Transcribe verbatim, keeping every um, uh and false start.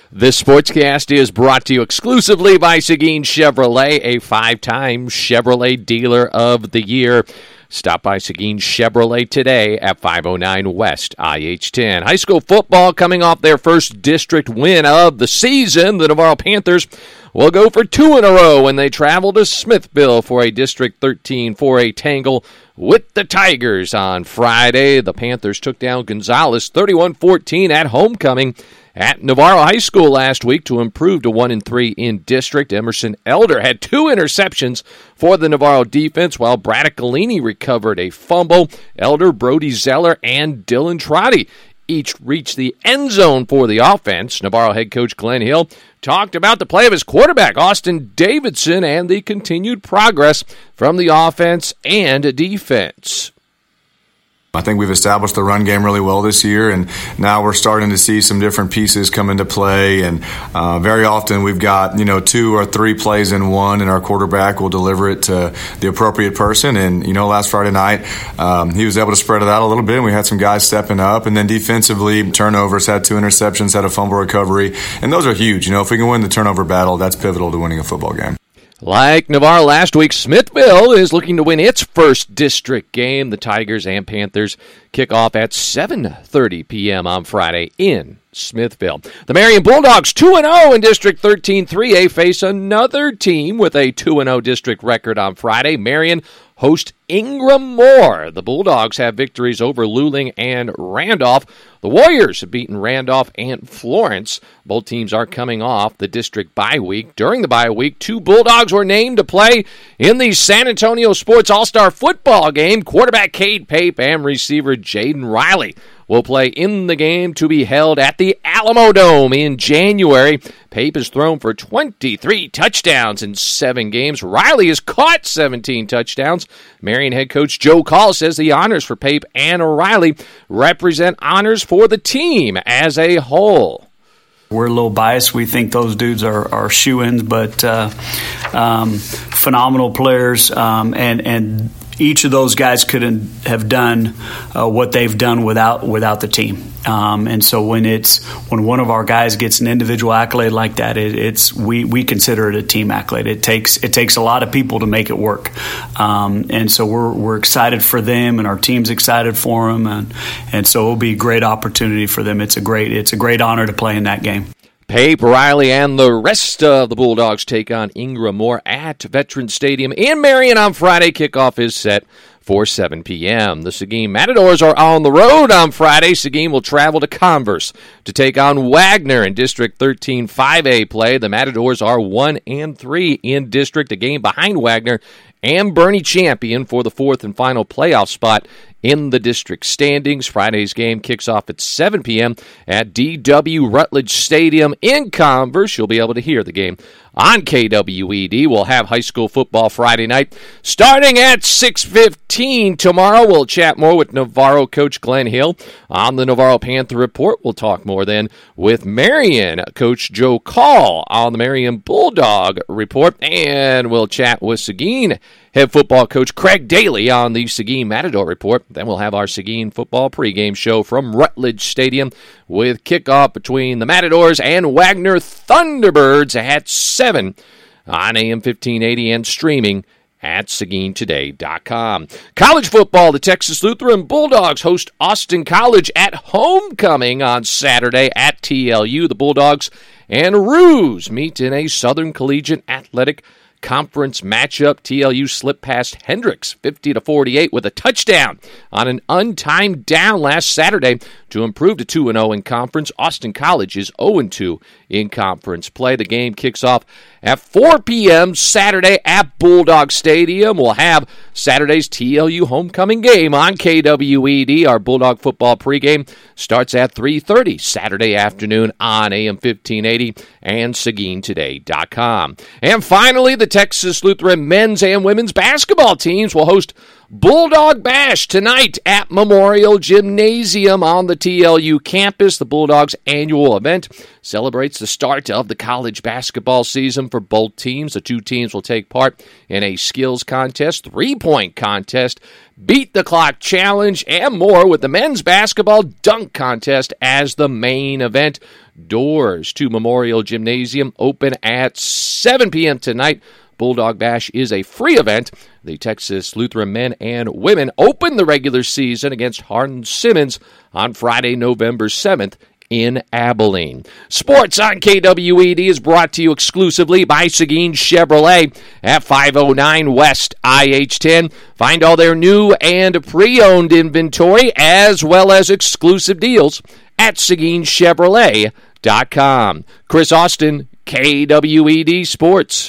This sportscast is brought to you exclusively by Seguin Chevrolet, a five-time Chevrolet Dealer of the Year. Stop by Seguin Chevrolet today at five oh nine West I H ten. High school football coming off their first district win of the season. The Navarro Panthers will go for two in a row when they travel to Smithville for a District thirteen four A tangle with the Tigers on Friday. The Panthers took down Gonzales thirty-one fourteen at homecoming at Navarro High School last week to improve to one and three in district. Emerson Elder had two interceptions for the Navarro defense, while Braddock Galini recovered a fumble. Elder, Brody Zeller, and Dylan Trotty each reached the end zone for the offense. Navarro head coach Glenn Hill talked about the play of his quarterback, Austin Davidson, and the continued progress from the offense and defense. I think we've established the run game really well this year, and now we're starting to see some different pieces come into play. And uh, very often we've got, you know, two or three plays in one, and our quarterback will deliver it to the appropriate person. And, you know, last Friday night, um, he was able to spread it out a little bit, and we had some guys stepping up. And then defensively, turnovers, had two interceptions, had a fumble recovery, and those are huge. You know, if we can win the turnover battle, that's pivotal to winning a football game. Like Navarro last week, Smithville is looking to win its first district game. The Tigers and Panthers kick off at seven thirty p.m. on Friday in Smithville. The Marion Bulldogs two and oh in District thirteen three A face another team with a two and oh district record on Friday. Marion host Ingram Moore. The Bulldogs have victories over Luling and Randolph. The Warriors have beaten Randolph and Florence. Both teams are coming off the district bye week. During the bye week, two Bulldogs were named to play in the San Antonio Sports All-Star Football game. Quarterback Cade Pape and receiver Jaden Riley will play in the game to be held at the Alamo Dome in January. Pape has thrown for twenty-three touchdowns in seven games. Riley has caught seventeen touchdowns. Marion head coach Joe Call says the honors for Pape and Riley represent honors for the team as a whole. We're a little biased. We think those dudes are, are shoo-ins, but uh, um, phenomenal players, um, and and each of those guys couldn't have done uh, what they've done without without the team. Um, and so when it's when one of our guys gets an individual accolade like that, it, it's we we consider it a team accolade. It takes it takes a lot of people to make it work. Um, and so we're we're excited for them, and our team's excited for them, and and so it'll be a great opportunity for them. It's a great it's a great honor to play in that game. Pape, Riley, and the rest of the Bulldogs take on Ingram Moore at Veterans Stadium in Marion on Friday. Kickoff is set for seven p.m. The Seguin Matadors are on the road on Friday. Seguin will travel to Converse to take on Wagner in District thirteen five A play. The Matadors are one and three in district, a game behind Wagner and Bernie Champion for the fourth and final playoff spot in the district standings. Friday's game kicks off at seven p.m. at D W Rutledge Stadium in Converse. You'll be able to hear the game on K W E D. We'll have high school football Friday night starting at six fifteen. Tomorrow we'll chat more with Navarro coach Glenn Hill on the Navarro Panther Report. We'll talk more then with Marion coach Joe Call on the Marion Bulldog Report. And we'll chat with Seguin head football coach Craig Daly on the Seguin Matador Report. Then we'll have our Seguin football pregame show from Rutledge Stadium with kickoff between the Matadors and Wagner Thunderbirds at seven on A M fifteen eighty and streaming at Seguin Today dot com. College football, the Texas Lutheran Bulldogs host Austin College at homecoming on Saturday at T L U. The Bulldogs and Roos meet in a Southern Collegiate Athletic Conference matchup. T L U slipped past Hendricks fifty to forty-eight with a touchdown on an untimed down last Saturday to improve to two and oh in conference. Austin College is oh and two in conference play. The game kicks off at four p.m. Saturday at Bulldog Stadium. We'll have Saturday's T L U homecoming game on K W E D. Our Bulldog football pregame starts at three thirty Saturday afternoon on A M fifteen eighty and Seguin Today dot com. And finally, the Texas Lutheran men's and women's basketball teams will host Bulldog Bash tonight at Memorial Gymnasium on the T L U campus. The Bulldogs' annual event celebrates the start of the college basketball season for both teams. The two teams will take part in a skills contest, three-point contest, beat the clock challenge, and more, with the men's basketball dunk contest as the main event. Doors to Memorial Gymnasium open at seven p.m. tonight. Bulldog Bash is a free event. The Texas Lutheran men and women open the regular season against Hardin-Simmons on Friday, November seventh in Abilene. Sports on K W E D is brought to you exclusively by Seguin Chevrolet at five oh nine West I H ten. Find all their new and pre-owned inventory as well as exclusive deals at Seguin Chevrolet dot com. Chris Austin, K W E D Sports.